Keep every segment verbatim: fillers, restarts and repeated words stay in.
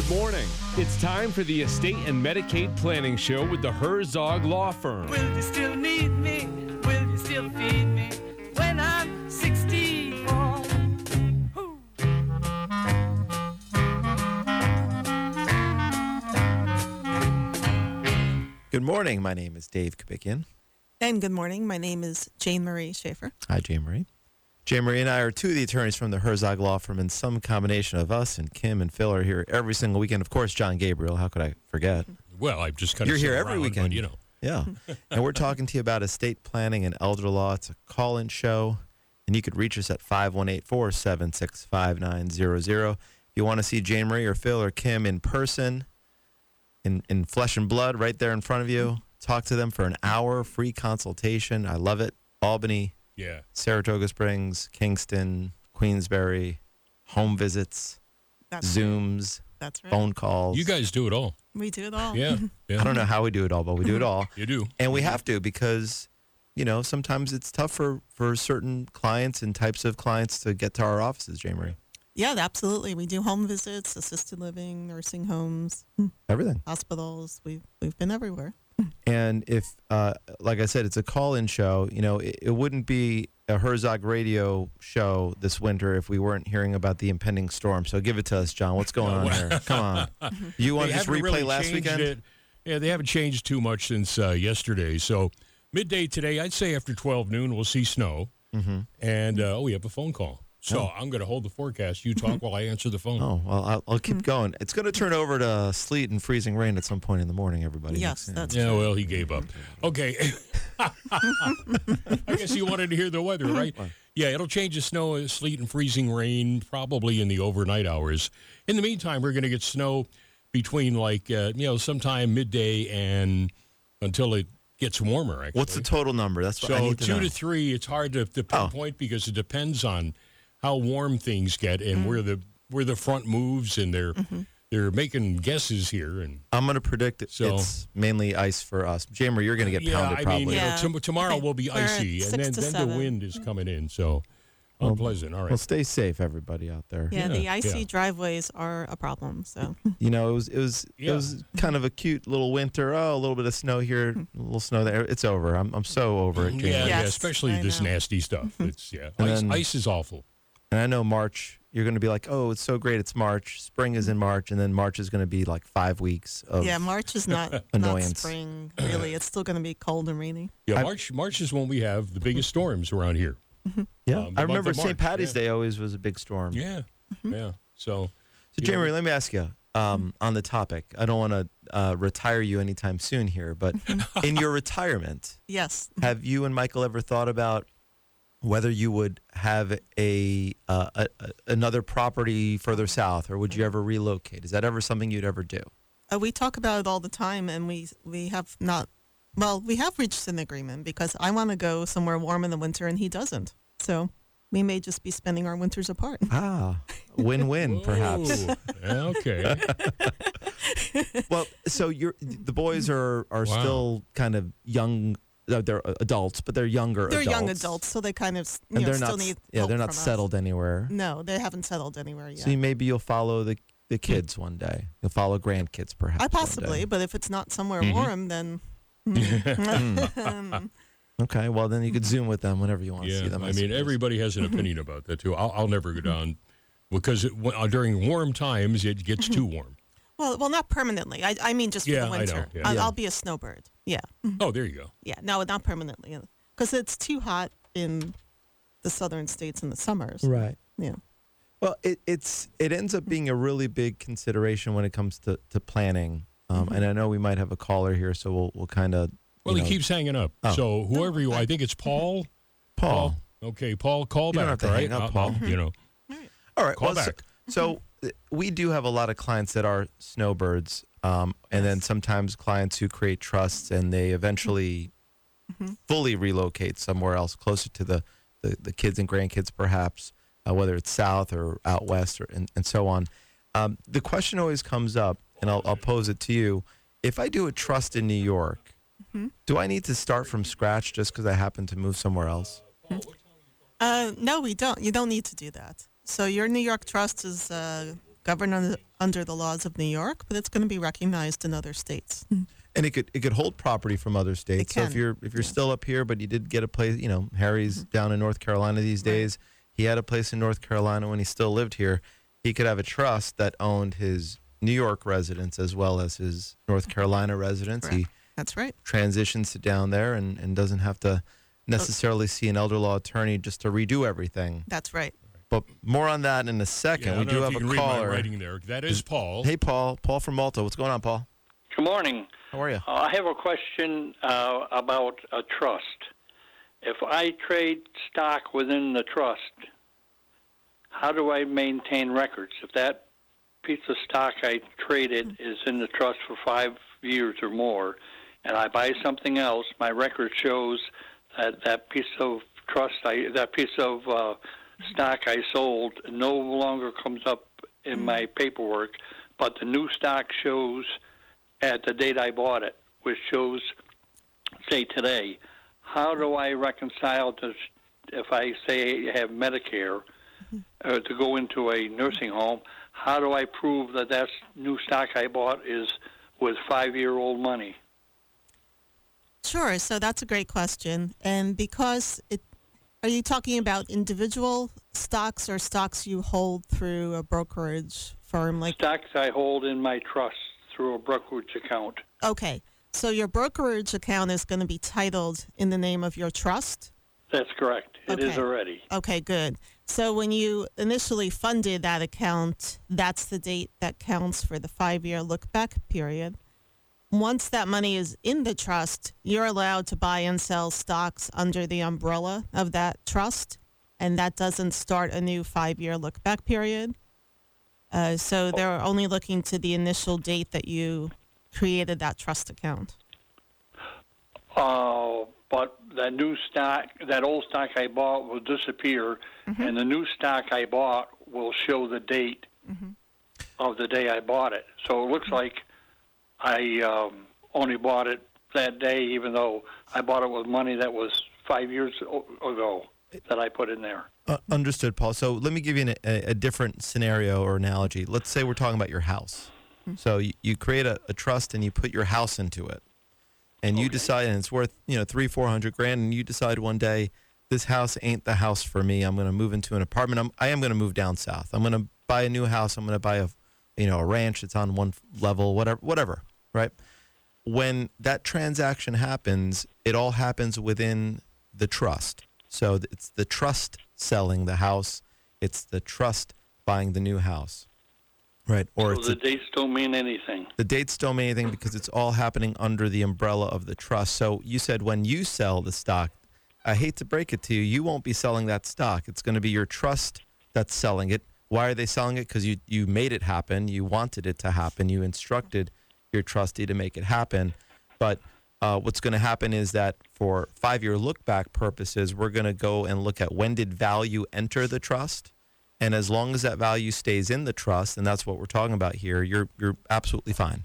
Good morning. It's time for the Estate and Medicaid Planning Show with the Herzog Law Firm. Will you still need me? Will you still feed me when I'm sixty-four? Ooh. Good morning. My name is Dave Kabikian. And good morning. My name is Jane Marie Schaefer. Hi, Jane Marie. Jane Marie and I are two of the attorneys from the Herzog Law Firm, and some combination of us and Kim and Phil are here every single weekend. Of course, John Gabriel. How could I forget? Well, I've just kind You're of here sit every around, weekend. but, you know. Yeah. And we're talking to you about estate planning and elder law. It's a call-in show, and you could reach us at five one eight, four seven six, five nine zero zero. If you want to see Jane Marie or Phil or Kim in person, in, in flesh and blood, right there in front of you, talk to them for an hour, free consultation. I love it. Albany, Yeah. Saratoga Springs, Kingston, Queensbury, home visits, That's Zooms, That's right. phone calls. You guys do it all. We do it all. Yeah. yeah. I don't know how we do it all, but we do it all. You do. And we have to because, you know, sometimes it's tough for, for certain clients and types of clients to get to our offices, Jane Marie. Yeah, absolutely. We do home visits, assisted living, nursing homes, Everything. hospitals. We've, we've been everywhere. And if, uh, like I said, it's a call-in show, you know, it, it wouldn't be a Herzog radio show this winter if we weren't hearing about the impending storm. So give it to us, John. What's going on here? Come on. You want They to just haven't replay really last changed weekend? It. Yeah, they haven't changed too much since uh, yesterday. So midday today, I'd say after twelve noon, we'll see snow. Mm-hmm. And, uh, oh, we have a phone call. So I'm going to hold the forecast. You talk while I answer the phone. Oh, well, I'll, I'll keep going. It's going to turn over to sleet and freezing rain at some point in the morning, everybody. Yes, that's Yeah, true. well, he gave up. Okay. I guess you wanted to hear the weather, right? Yeah, it'll change to snow, sleet, and freezing rain probably in the overnight hours. In the meantime, we're going to get snow between, like, uh, you know, sometime midday and until it gets warmer, actually. What's the total number? That's what I So need to two know. to three, it's hard to, to Oh. pinpoint because it depends on how warm things get and where the where the front moves, and they're they're making guesses here. And I'm going to predict it, So- it's mainly ice for us. Jane Marie, you're going to get yeah, pounded I probably. mean, you know, Yeah. tom- tomorrow will be We're at icy, and six then, to then the seven. wind is coming in, so unpleasant. All right. Well, stay safe, everybody out there. Yeah, the Yeah, icy yeah. driveways are a problem. So You know, it was it was Yeah. it was kind of a cute little winter. Oh, a little bit of snow here, a little snow there. It's over. I'm I'm so over it, Jane. yeah, Marie. yeah, Yes, especially I this know. nasty stuff. It's yeah, And ice, then- ice is awful. And I know March. You're going to be like, oh, it's so great. It's March. Spring is in March, and then March is going to be like five weeks of yeah, March is not, not Annoyance. spring, really. It's still going to be cold and rainy. Yeah, I- March March is when we have the biggest storms around here. yeah. um, the I month remember of Saint March, Patty's yeah. Day always was a big storm. Yeah, yeah. So So, You Jane know- Marie, let me ask you um, on the topic. I don't want to uh, retire you anytime soon here, but in your retirement, Yes. have you and Michael ever thought about whether you would have a, uh, a, a another property further south, or would you ever relocate? Is that ever something you'd ever do? Uh, we talk about it all the time, and we we have not. Well, we have reached an agreement because I want to go somewhere warm in the winter, and he doesn't. So we may just be spending our winters apart. Ah, win-win, perhaps. Whoa. Yeah, okay. Well, so you're the boys are are Wow. still kind of young. uh, They're adults, but they're younger. They're adults. young adults, so they kind of you and know, they're still not. need Yeah, help they're not from us. settled anywhere. No, they haven't settled anywhere yet. So you, maybe you'll follow the the kids one day. You'll follow grandkids, perhaps. I one possibly, day. but if it's not somewhere Mhm. warm, then. Okay, well then you could zoom with them whenever you want to Yeah, see them. I mean, suppose. everybody has an opinion about that too. I'll, I'll never go down because it, when- uh, during warm times it gets too warm. well, well, not permanently. I, I mean, just for Yeah, the I know, winter. yeah. I'll, Yeah. I'll be a snowbird. Yeah, Oh, there you go. yeah. No, not permanently, because it's too hot in the southern states in the summers. Right. Yeah. Well, it, it's it ends up being a really big consideration when it comes to to planning. Um, Mm-hmm. And I know we might have a caller here, so we'll we'll kind of. Well, he keeps hanging up. Oh. So whoever you, I think it's Paul. Paul. Okay, Paul, call You don't back. have to all hang right? up, I'll- Paul. I'll- you know, All right. call well, so- back. So, uh, we do have a lot of clients that are snowbirds, um, and then sometimes clients who create trusts and they eventually Mm-hmm. fully relocate somewhere else, closer to the, the, the kids and grandkids, perhaps, uh, whether it's south or out west or and, and so on. Um, the question always comes up, and I'll, I'll pose it to you. If I do a trust in New York, Mm-hmm. do I need to start from scratch just because I happen to move somewhere else? Uh, no, we don't. You don't need to do that. So your New York trust is uh, governed under, under the laws of New York, but it's going to be recognized in other states. And it could it could hold property from other states. It So if can, you're if you're yeah. still up here, but you did get a place, you know, Harry's Mm-hmm. down in North Carolina these days. He had a place in North Carolina when he still lived here. He could have a trust that owned his New York residence as well as his North Carolina residence. He That's right. transitions to down there and, and doesn't have to necessarily see an elder law attorney just to redo everything. That's right. But more on that in a second. Yeah, I we don't do know have if you a can read my caller. writing there. That is Paul. Hey, Paul. Paul from Malta. What's going on, Paul? Good morning. How are you? Uh, I have a question uh, about a trust. If I trade stock within the trust, how do I maintain records? If that piece of stock I traded is in the trust for five years or more, and I buy something else, my record shows that that piece of trust, I, that piece of uh, stock I sold no longer comes up in my paperwork, but the new stock shows at the date I bought it, which shows, say, today. How do I reconcile this if I say I have Medicare uh, to go into a nursing home? How do I prove that that new stock I bought is with five-year-old money? Sure. So that's a great question. And because it, are you talking about individual stocks or stocks you hold through a brokerage firm? Like, Stocks I hold in my trust through a brokerage account. okay. So your brokerage account is going to be titled in the name of your trust? That's correct. It is Okay. already. Okay, good. So when you initially funded that account, that's the date that counts for the five-year look-back period. Once that money is in the trust, you're allowed to buy and sell stocks under the umbrella of that trust, and that doesn't start a new five-year look-back period. Uh, so they're only looking to the initial date that you created that trust account. Uh, but that new stock, that old stock I bought will disappear, and the new stock I bought will show the date of the day I bought it. So it looks like I um, only bought it that day, even though I bought it with money that was five years o- ago that I put in there. Uh, understood, Paul. So let me give you an, a, a different scenario or analogy. Let's say we're talking about your house. So you, you create a, a trust and you put your house into it, and you Okay. decide, and it's worth you know three, four hundred grand, and you decide one day this house ain't the house for me. I'm going to move into an apartment. I'm, I am going to move down south. I'm going to buy a new house. I'm going to buy a you know a ranch. It's on one level, whatever, whatever. Right? When that transaction happens, it all happens within the trust. So th- it's the trust selling the house. It's the trust buying the new house. Right. Or So it's the a, dates don't mean anything. the dates don't mean anything because it's all happening under the umbrella of the trust. So you said when you sell the stock, I hate to break it to you, you won't be selling that stock. It's going to be your trust that's selling it. Why are they selling it? Because you, you made it happen. You wanted it to happen. You instructed your trustee to make it happen. But uh, what's going to happen is that for five-year look-back purposes, we're going to go and look at when did value enter the trust. And as long as that value stays in the trust, and that's what we're talking about here, you're you're absolutely fine.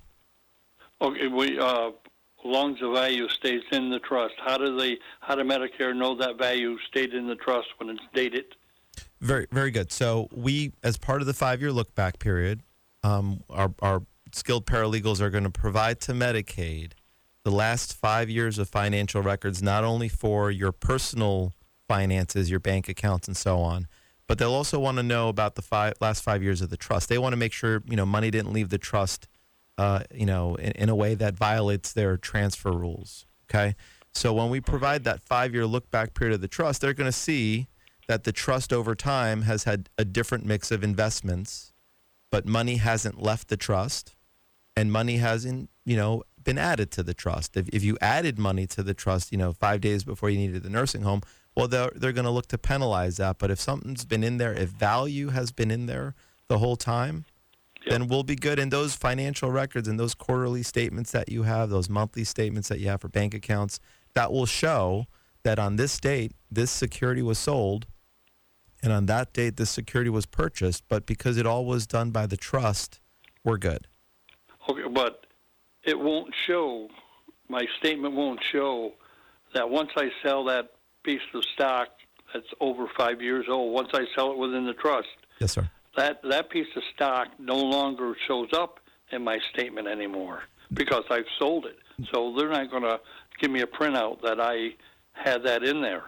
Okay, we uh, as long as the value stays in the trust, how do they? How do Medicare know that value stayed in the trust when it's dated? Very very good. So we, as part of the five-year look-back period, um, our our skilled paralegals are going to provide to Medicaid the last five years of financial records, not only for your personal finances, your bank accounts, and so on, but they'll also want to know about the five, last five years of the trust. They want to make sure, you know, money didn't leave the trust, uh, you know, in, in a way that violates their transfer rules, okay? So when we provide that five-year look-back period of the trust, they're going to see that the trust over time has had a different mix of investments, but money hasn't left the trust, and money hasn't, you know, been added to the trust. If, if you added money to the trust, you know, five days before you needed the nursing home, well, they're, they're going to look to penalize that. But if something's been in there, if value has been in there the whole time, Yep. then we'll be good. And those financial records and those quarterly statements that you have, those monthly statements that you have for bank accounts, that will show that on this date, this security was sold, and on that date, this security was purchased. But because it all was done by the trust, we're good. Okay, but it won't show. My statement won't show that once I sell that piece of stock that's over five years old, once I sell it within the trust, Yes, sir. that that piece of stock no longer shows up in my statement anymore because I've sold it. So they're not going to give me a printout that I had that in there.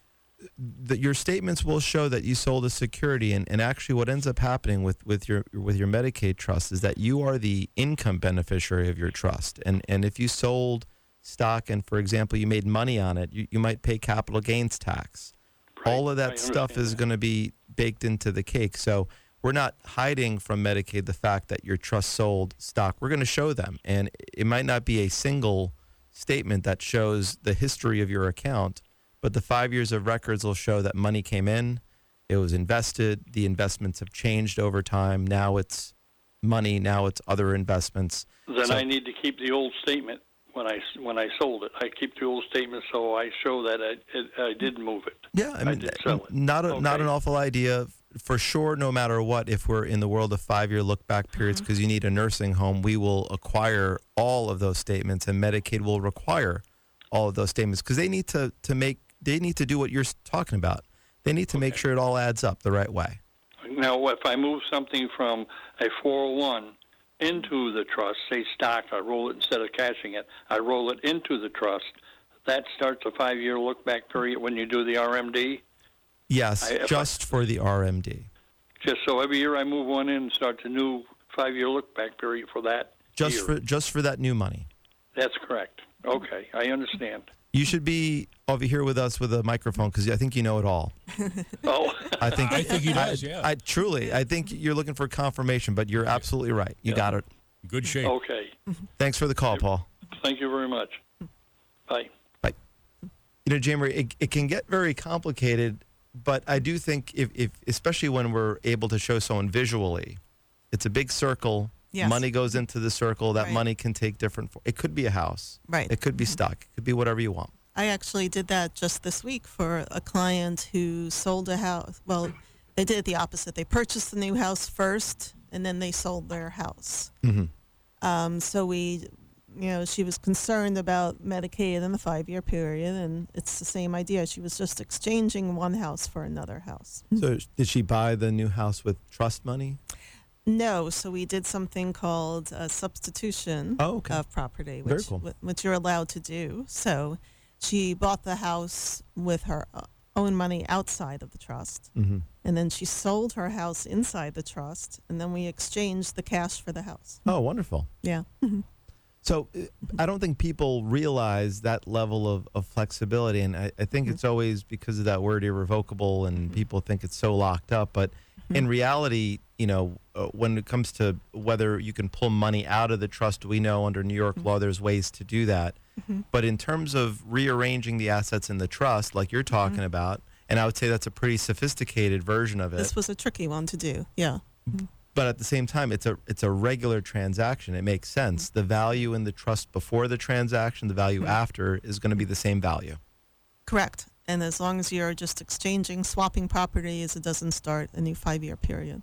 The, your statements will show that you sold a security, and, and actually what ends up happening with, with your with your Medicaid trust is that you are the income beneficiary of your trust. And and if you sold stock and, for example, you made money on it, you, you might pay capital gains tax. Right. All of I that stuff understand is that. going to be baked into the cake. So we're not hiding from Medicaid the fact that your trust sold stock. We're going to show them. And it might not be a single statement that shows the history of your account, but the five years of records will show that money came in, it was invested, the investments have changed over time. Now it's money, now it's other investments. Then So- I need to keep the old statement when I when I sold it. I keep the old statement so I show that I it, I did move it. Yeah, I mean, did sell it. not a, not Okay. an awful idea for sure. No matter what, if we're in the world of five-year look-back periods, because you need a nursing home, we will acquire all of those statements, and Medicaid will require all of those statements because they need to to make they need to do what you're talking about. They need to make Okay. sure it all adds up the right way. Now, if I move something from a four oh one into the trust, say stock, I roll it instead of cashing it, I roll it into the trust, that starts a five-year look-back period when you do the R M D? Yes, I- if I- just for the R M D. Just so every year I move one in and start a new five-year look-back period for that Just year. for just for that new money. That's correct. Okay, I understand. You should be over here with us with a microphone because I think you know it all. Oh, I think I think he does, I, yeah. I truly, I think you're looking for confirmation, but you're absolutely right. You got it. Good shape. okay. Thanks for the call, Paul. Thank you very much. Bye. Bye. You know, Jamie, it, it can get very complicated, but I do think if, if, especially when we're able to show someone visually, it's a big circle. Yes. Money goes into the circle. That Right. money can take different. fo- It could be a house. Right. It could be stock. It could be whatever you want. I actually did that just this week for a client who sold a house. Well, they did it the opposite. They purchased the new house first, and then they sold their house. Mhm. Um, so we, you know, she was concerned about Medicaid in the five-year period, and it's the same idea. She was just exchanging one house for another house. So did she buy the new house with trust money? No, so we did something called a substitution Oh, okay. of property, Very which, cool. wh- which you're allowed to do. So she bought the house with her uh, own money outside of the trust, Mm-hmm. and then she sold her house inside the trust, and then we exchanged the cash for the house. Oh, wonderful. Yeah. So uh, I don't think people realize that level of, of flexibility. And I, I think it's always because of that word irrevocable and people think it's so locked up. But in reality, you know, uh, when it comes to whether you can pull money out of the trust, we know under New York law there's ways to do that. But in terms of rearranging the assets in the trust, like you're talking about, and I would say that's a pretty sophisticated version of it. This was a tricky one to do. Yeah. But at the same time, it's a it's a regular transaction. It makes sense. The value in the trust before the transaction, the value after is going to be the same value. Correct. And as long as you're just exchanging, swapping properties, it doesn't start a new five-year period.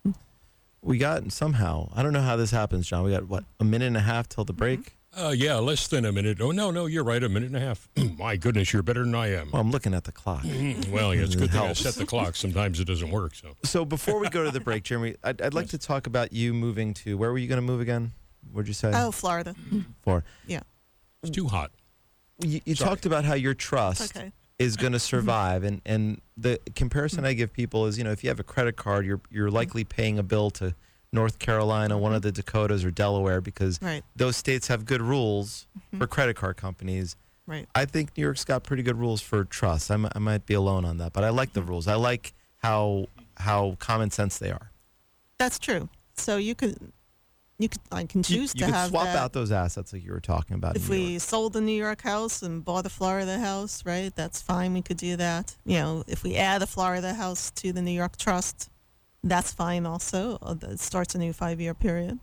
We got somehow, I don't know how this happens, John. We got, what, a minute and a half till the break? Uh, yeah, less than a minute. Oh, no, no, you're right, a minute and a half. My goodness, you're better than I am. Well, I'm looking at the clock. Well, yeah, it's a good thing I helps. set the clock. Sometimes it doesn't work, so. So before we go to the break, Jeremy, I'd, I'd like to talk about you moving to, where were you going to move again? Where'd you say? Oh, Florida. For. Yeah. It's too hot. You, you Sorry. talked about how your trust Okay. is going to survive, and, and the comparison I give people is, you know, if you have a credit card, you're you're likely paying a bill to North Carolina, one of the Dakotas, or Delaware, because Right. those states have good rules for credit card companies. Right. I think New York's got pretty good rules for trusts. I, m- I might be alone on that, but I like the rules. I like how how common sense they are. That's true. So you could, you could, I can You, choose you to could have swap that. out those assets like you were talking about. If in New we York. sold the New York house and bought a Florida house, right? That's fine. We could do that. You know, if we add a Florida house to the New York trust, that's fine also. Uh, It starts a new five-year period.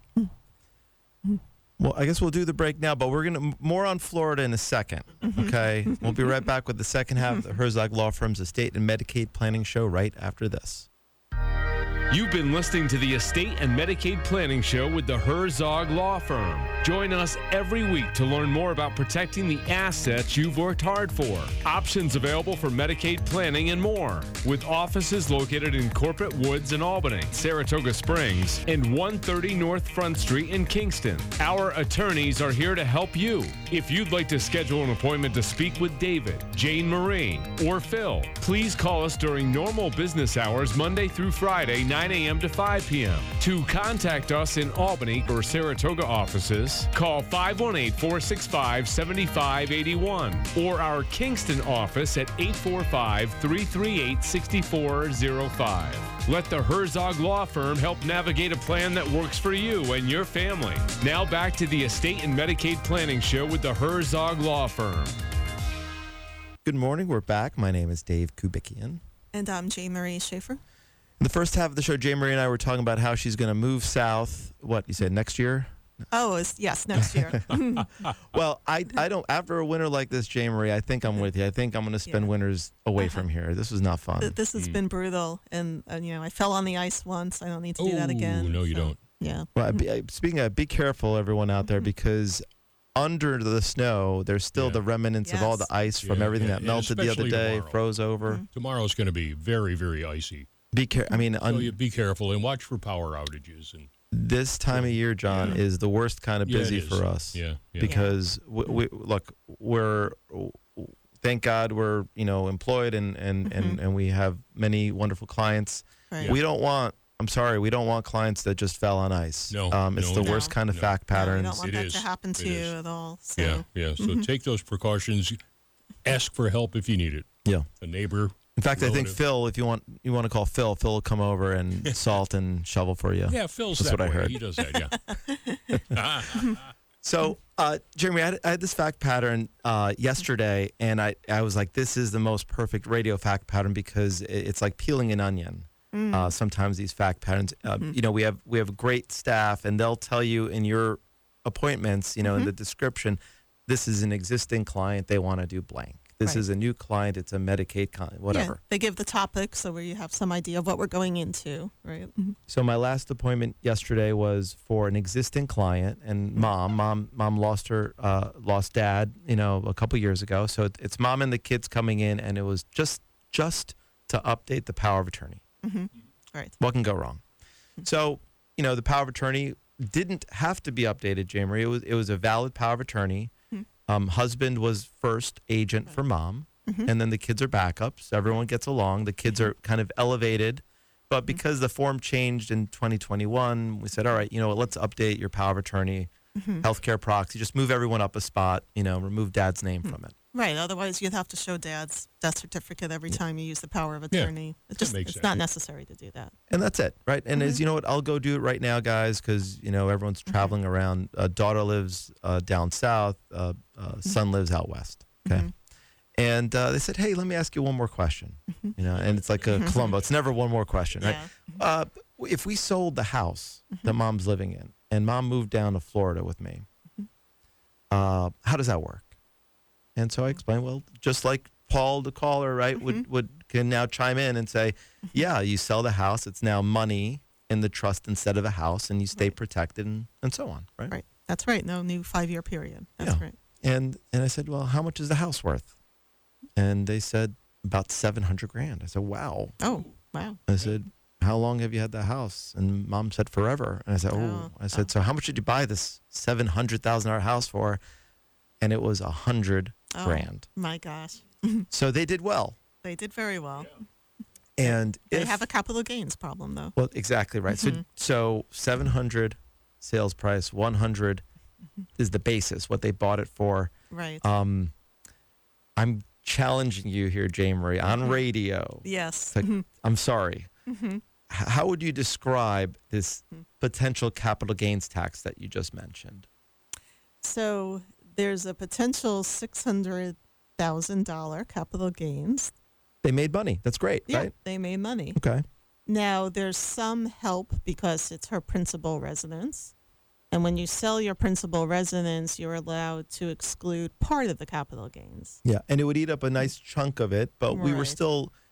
Well, I guess we'll do the break now, but we're gonna more on Florida in a second. Okay, we'll be right back with the second half of the Herzog Law Firm's Estate and Medicaid Planning Show right after this. You've been listening to the Estate and Medicaid Planning Show with the Herzog Law Firm. Join us every week to learn more about protecting the assets you've worked hard for. Options available for Medicaid planning and more. With offices located in Corporate Woods in Albany, Saratoga Springs, and one thirty North Front Street in Kingston. Our attorneys are here to help you. If you'd like to schedule an appointment to speak with David, Jane Marie, or Phil, please call us during normal business hours Monday through Friday, nine a.m. to five p.m. To contact us in Albany or Saratoga offices, call five one eight, four six five, seven five eight one or our Kingston office at eight four five, three three eight, six four zero five. Let the Herzog Law Firm help navigate a plan that works for you and your family. Now back to the Estate and Medicaid Planning Show with the Herzog Law Firm. Good morning. We're back. My name is Dave Kubikian. And I'm Jane Marie Schaefer. In the first half of the show, Jane Marie and I were talking about how she's going to move south. What, you said next year? Oh, it's, yes, next year. Well, I, I don't, after a winter like this, Jane Marie, I think I'm with you. I think I'm going to spend Yeah. winters away Uh-huh. from here. This was not fun. Th- This has been brutal. And, uh, you know, I fell on the ice once. I don't need to do that Oh, again. no, you so, don't. Yeah. Well, I be, I- speaking of, be careful, everyone out there, because under the snow, there's still Yeah. the remnants of all the Yes. ice from Yeah, everything yeah, that and melted the other especially day, tomorrow. froze over. Mm-hmm. Tomorrow's going to be very, very icy. Be careful. I mean, So un- you be careful and watch for power outages. And this time of year, John, Yeah. is the worst kind of Yeah, it busy is. for us. Yeah, yeah. Because we, we look, we're thank God we're you know employed and and, and and we have many wonderful clients. Right. We don't want. I'm sorry, we don't want clients that just fell on ice. No, um, it's no, the no. worst kind of No. fact No, we patterns. don't want It that is. to happen to It you is. at all. So. yeah, yeah. So take those precautions. Ask for help if you need it. yeah. A neighbor. In fact, I think relative. Phil, if you want, you want to call Phil, Phil will come over and salt and shovel for you. Yeah, Phil's That's that what I way. heard. He does that, yeah. So, uh, Jeremy, I had, I had this fact pattern uh, yesterday, and I, I was like, this is the most perfect radio fact pattern because it, it's like peeling an onion. Uh, sometimes these fact patterns, uh, you know, we have we have great staff, and they'll tell you in your appointments, you know, in the description, this is an existing client, they want to do blank. This Right. is a new client, it's a Medicaid client, whatever. Yeah, they give the topic so where you have some idea of what we're going into, right? Mhm. So my last appointment yesterday was for an existing client and mom. Mom, mom lost her, uh, lost dad, you know, a couple years ago. So it, it's mom and the kids coming in, and it was just just to update the power of attorney. Right. What can go wrong? So you know, the power of attorney didn't have to be updated, Jane Marie. It was it was a valid power of attorney. Um, husband was first agent for mom, and then the kids are backups. Everyone gets along. The kids are kind of elevated. But because the form changed in twenty twenty-one, we said, all right, you know what, let's update your power of attorney, healthcare proxy, just move everyone up a spot, you know, remove dad's name from it. Right. Otherwise, you'd have to show dad's death certificate every time you use the power of Yeah, attorney. It that just makes it's sense. not necessary to do that. And that's it, right? And as you know what, I'll go do it right now, guys, because, you know, everyone's traveling around. Uh, daughter lives uh, down south, uh, uh, son lives out west, okay? And uh, they said, hey, let me ask you one more question, you know, and it's like a Columbo. It's never one more question, right? Yeah. Uh, if we sold the house that mom's living in and mom moved down to Florida with me, uh, how does that work? And so I explained, well, just like Paul, the caller, right, would, would can now chime in and say, yeah, you sell the house. It's now money in the trust instead of a house, and you stay protected and, and so on, right? Right. That's right. No new five-year period. That's Yeah. right. And and I said, well, how much is the house worth? And they said, about seven hundred grand. I said, wow. Oh, wow. I said, how long have you had the house? And mom said, forever. And I said, oh. Oh, I said, so how much did you buy this seven hundred thousand dollars house for? And it was a hundred Oh, grand. My gosh. So they did well. They did very well. And They if, have a capital gains problem, though. well, exactly right. So so seven hundred sales price, one hundred is the basis, what they bought it for. Right. Um, I'm challenging you here, Jane Marie, on radio. yes. Like, I'm sorry. H- How would you describe this potential capital gains tax that you just mentioned? So there's a potential six hundred thousand dollars capital gains. They made money. That's great, Yeah, right? they made money. Okay. Now, there's some help because it's her principal residence. And when you sell your principal residence, you're allowed to exclude part of the capital gains. Yeah, and it would eat up a nice chunk of it, but we were Right. still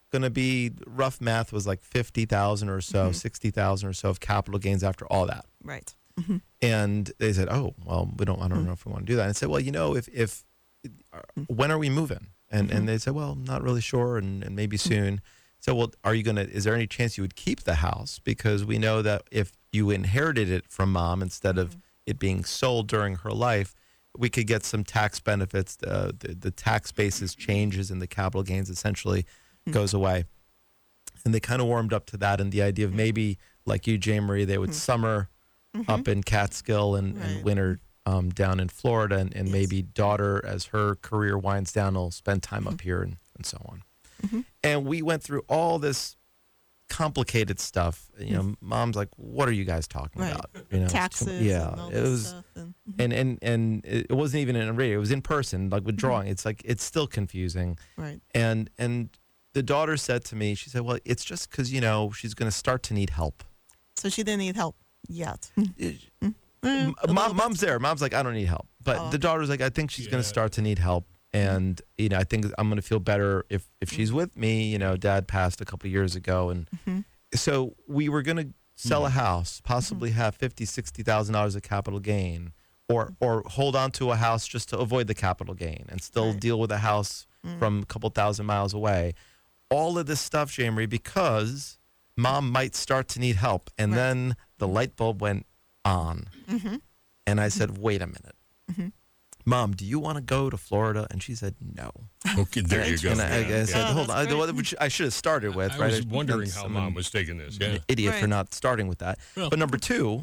going to be, rough math was like fifty thousand or so, Mm-hmm. sixty thousand or so of capital gains after all that. Right. And they said, oh, well, we don't, I don't know if we want to do that. And I said, well, you know, if, if, uh, when are we moving? And, and they said, well, I'm not really sure. And, and maybe soon. So, well, are you going to, is there any chance you would keep the house? Because we know that if you inherited it from mom instead of it being sold during her life, we could get some tax benefits. Uh, the, the tax basis changes and the capital gains essentially goes away. And they kind of warmed up to that and the idea of maybe, like you, Jane Marie, they would summer up in Catskill and, Right. and winter um, down in Florida. And, and Yes. maybe daughter, as her career winds down, will spend time up here and, and so on. And we went through all this complicated stuff. You know, mom's like, what are you guys talking Right. about? You know, it's too- Taxes. yeah, And all it this was. stuff and, And, and and it wasn't even in a radio. It was in person, like with drawing. It's like it's still confusing. right. And and the daughter said to me, she said, "Well, it's just because you know she's going to start to need help." So she didn't need help yet. M- Mm, a little Mom, bit. mom's there. Mom's like, "I don't need help," but Oh. the daughter's like, "I think she's going Yeah. to start to need help." And you know, I think I'm going to feel better if if she's with me. You know, Dad passed a couple of years ago, and so we were going to sell a house, possibly have fifty, sixty thousand dollars of capital gain, or or hold on to a house just to avoid the capital gain and still Right. deal with a house from a couple thousand miles away. All of this stuff, Jamie, because mom might start to need help, and Right. then the light bulb went on, and I said, "Wait a minute." Mom, do you want to go to Florida? And she said, no. Okay, there you go. And I, I Yeah, said, yeah. Oh, hold that's on, great. I, which I should have started with, I right? was I- wondering I'm- how I'm mom an was taking this. Yeah. idiot for Right. not starting with that. Well- But number two,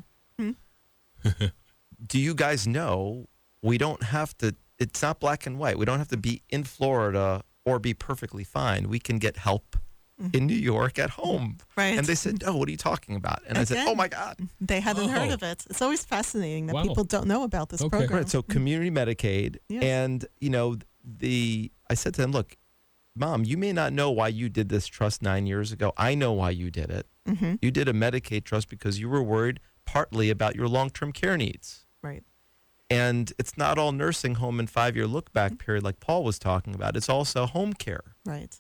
do you guys know we don't have to, it's not black and white. We don't have to be in Florida or be perfectly fine. We can get help in New York at home. Right. And they said, no, what are you talking about? And I said, Again. oh my God. They hadn't heard Oh. of it. It's always fascinating that Wow. people don't know about this Okay. program. Right. So community Medicaid. Yes. And, you know, the, I said to them, look, Mom, you may not know why you did this trust nine years ago. I know why you did it. Mm-hmm. You did a Medicaid trust because you were worried partly about your long-term care needs. Right. And it's not all nursing home and five-year look-back period like Paul was talking about. It's also home care. Right.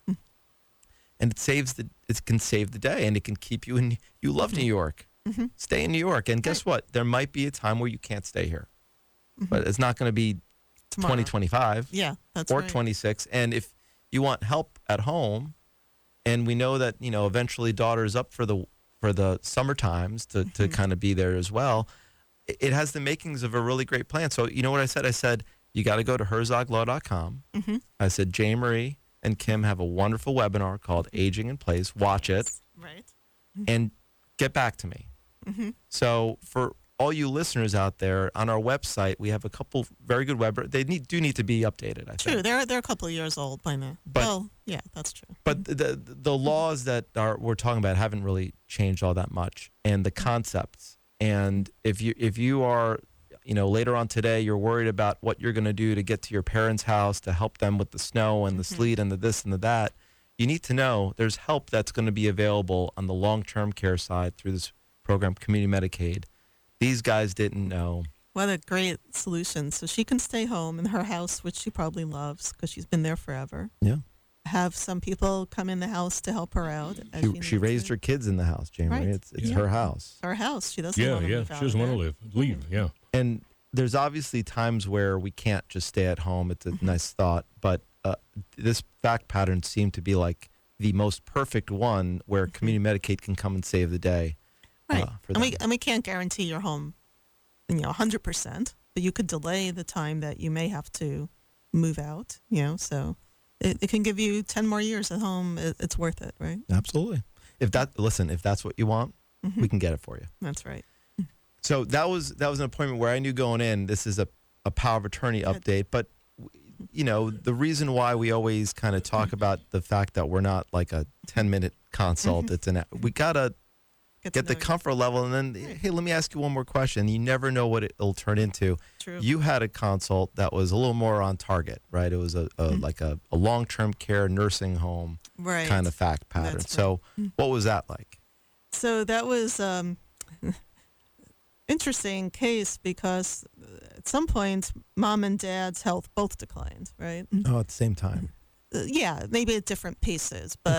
And it saves the, it can save the day, and it can keep you in, you love New York. Mm-hmm. Stay in New York. And guess what? There might be a time where you can't stay here. But it's not going to be Tomorrow. twenty twenty-five. Yeah, that's or right. twenty-six. And if you want help at home, and we know that, you know, eventually daughter's up for the for the summer times to, to kind of be there as well, it, it has the makings of a really great plan. So you know what I said? I said, you got to go to herzog law dot com. Mm-hmm. I said, Jane Marie and Kim have a wonderful webinar called Aging in Place. Watch it Right. and get back to me. Mm-hmm. So for all you listeners out there, on our website, we have a couple very good web. They need, do need to be updated, I think. True. They're they're a couple of years old by now. But- well, yeah, that's true. But the the laws that are we're talking about haven't really changed all that much, and the concepts. And if you if you are, you know, later on today, you're worried about what you're going to do to get to your parents' house to help them with the snow and the sleet and the this and the that, you need to know there's help that's going to be available on the long-term care side through this program, Community Medicaid. These guys didn't know. What a great solution. So she can stay home in her house, which she probably loves because she's been there forever. Yeah. Have some people come in the house to help her out. as She, needs she raised to. her kids in the house, Jamie. Right. It's it's Yeah. her house. Her house. She doesn't Yeah, want to yeah. move out She doesn't of want to there. live. Leave. Yeah. And there's obviously times where we can't just stay at home. It's a Mm-hmm. nice thought, but uh, this fact pattern seemed to be like the most perfect one where community Medicaid can come and save the day. Mm-hmm. Right. uh, for and we them. and we can't guarantee your home, you know, one hundred percent, but you could delay the time that you may have to move out, you know, so it, it can give you ten more years at home. It, it's worth it, right? Absolutely. If that listen, if that's what you want, Mm-hmm. we can get it for you. That's right. So that was that was an appointment where I knew going in this is a, a power of attorney Good. update. But you know the reason why we always kind of talk about the fact that we're not like a ten minute consult. It's an we gotta to get the know you. comfort level, and then hey, let me ask you one more question. You never know what it'll turn into. True. You had a consult that was a little more on target, right? It was a, a like a, a long term care nursing home right. kind of fact pattern. That's So what was that like? So that was um interesting case because at some point mom and dad's health both declined, right? Oh, at the same time. Uh, yeah, maybe at different paces, but Okay.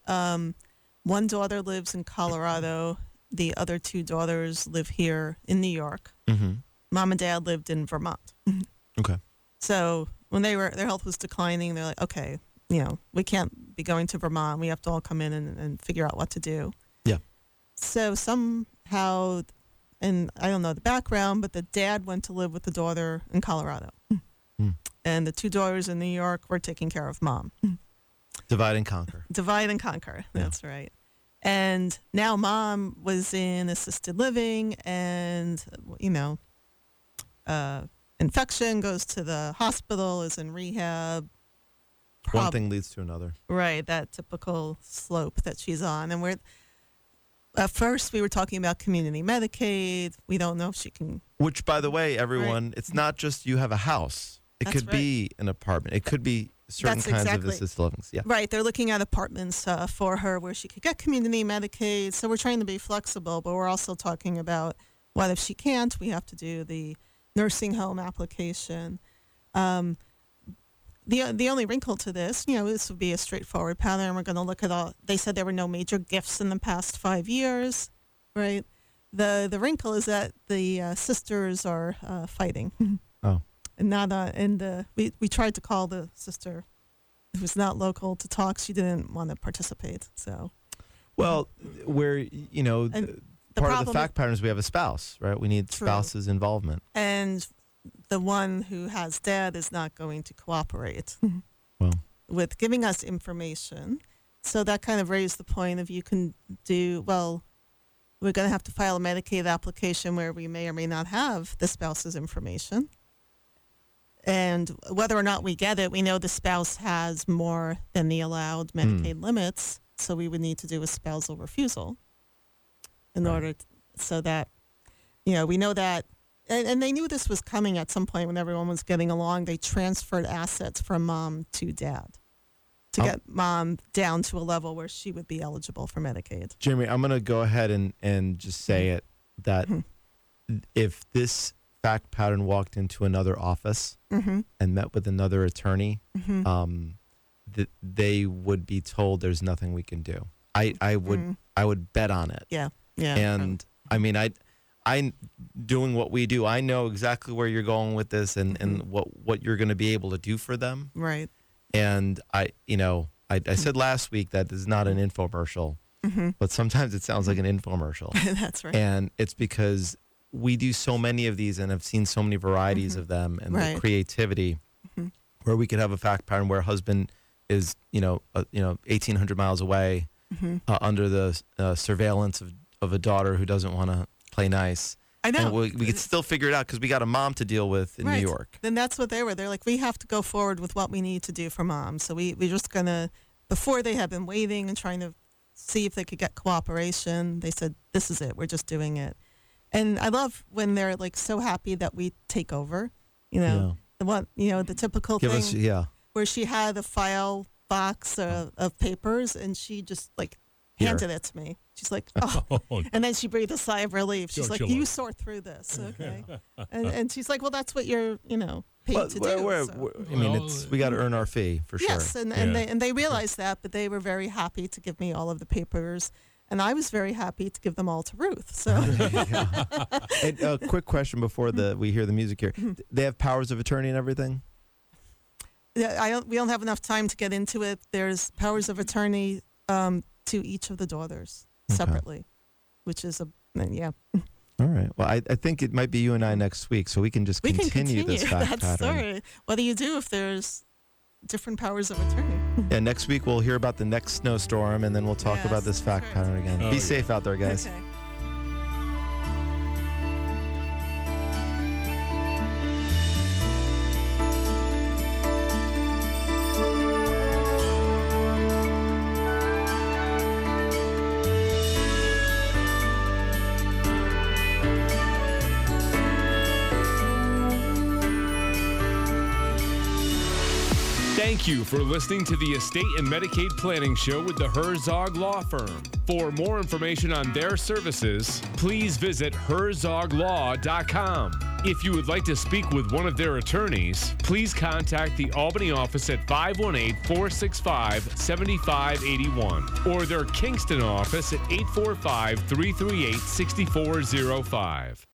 Um, one daughter lives in Colorado. The other two daughters live here in New York. Mm-hmm. Mom and dad lived in Vermont. Okay. So when they were, their health was declining, they're like, okay, you know, we can't be going to Vermont. We have to all come in and, and figure out what to do. Yeah. So somehow, and I don't know the background, but the dad went to live with the daughter in Colorado. Mm. And the two daughters in New York were taking care of mom. Divide and conquer. Divide and conquer. Yeah. That's right. And now mom was in assisted living and, you know, uh, infection, goes to the hospital, is in rehab. One Prob- thing leads to another. Right, that typical slope that she's on. And we're, at first we were talking about community Medicaid. We don't know if she can. Which, by the way, everyone, it's not just you have a house. It That's could right. be an apartment. It could be certain That's kinds exactly. of assisted living. Yeah. Right, they're looking at apartments uh, for her where she could get community Medicaid. So we're trying to be flexible, but we're also talking about what if she can't, we have to do the nursing home application. Um, the the only wrinkle to this, you know, this would be a straightforward pattern. We're going to look at all. They said there were no major gifts in the past five years, right? The the wrinkle is that the uh, sisters are uh, fighting. Oh. And not uh, and uh, we we tried to call the sister who was not local to talk. She didn't want to participate. So Well, where, you know, And th- the part of the problem- fact pattern is we have a spouse, right? We need True. spouse's involvement. and the one who has dad is not going to cooperate Well, with giving us information. So that kind of raised the point of you can do, well, we're going to have to file a Medicaid application where we may or may not have the spouse's information. And whether or not we get it, we know the spouse has more than the allowed Medicaid limits. So we would need to do a spousal refusal in Right. order, to, so that, you know, we know that. And, and they knew this was coming at some point when everyone was getting along. They transferred assets from mom to dad to Oh. get mom down to a level where she would be eligible for Medicaid. Jeremy, I'm going to go ahead and, and just say it that if this fact pattern walked into another office Mm-hmm. and met with another attorney, Mm-hmm. um, th- they would be told there's nothing we can do. I, I would Mm. I would bet on it. Yeah. Yeah. And I mean, I, I doing what we do, I know exactly where you're going with this and, and what, what you're going to be able to do for them. right. And I, you know, I, I said last week that this is not an infomercial, Mm-hmm. but sometimes it sounds like an infomercial. That's right. And it's because we do so many of these and have seen so many varieties of them and Right. the creativity Mhm. where we could have a fact pattern where husband is, you know, uh, you know, eighteen hundred miles away Mm-hmm. uh, under the uh, surveillance of, of a daughter who doesn't want to play nice. I know. And we, we could still figure it out because we got a mom to deal with in Right. New York. Then that's what they were. They're like, we have to go forward with what we need to do for mom. So we, we're just going to, before they had been waiting and trying to see if they could get cooperation, they said, this is it. We're just doing it. And I love when they're like so happy that we take over, you know, Yeah. the one, you know, the typical Give thing us, yeah. where she had a file box of, of papers and she just like Here. handed it to me. She's like, oh. Oh, And then she breathed a sigh of relief. She's Don't like, you you love- sort through this, okay? and, and she's like, well, that's what you're, you know, paid Well, to we're- do. we're- so. we're- I mean, Well, it's we got to earn our fee for Yes, sure. and, and Yeah. they and they realized that, but they were very happy to give me all of the papers, and I was very happy to give them all to Ruth. So And a quick question before the we hear the music here. Mm-hmm. They have powers of attorney and everything? yeah, I don't, we don't have enough time to get into it. There's powers of attorney um, to each of the daughters Okay. separately, which is a yeah. All right. Well, I, I think it might be you and I next week, so we can just We continue, can continue this fact that pattern. story. What do you do if there's different powers of attorney? Yeah, next week we'll hear about the next snowstorm, and then we'll talk Yes, about this that's fact right. pattern again. Oh, Be yeah. safe out there, guys. Okay. Thank you for listening to the Estate and Medicaid Planning Show with the Herzog Law Firm. For more information on their services, please visit herzog law dot com. If you would like to speak with one of their attorneys, please contact the Albany office at five one eight, four six five, seven five eight one or their Kingston office at eight four five, three three eight, six four zero five.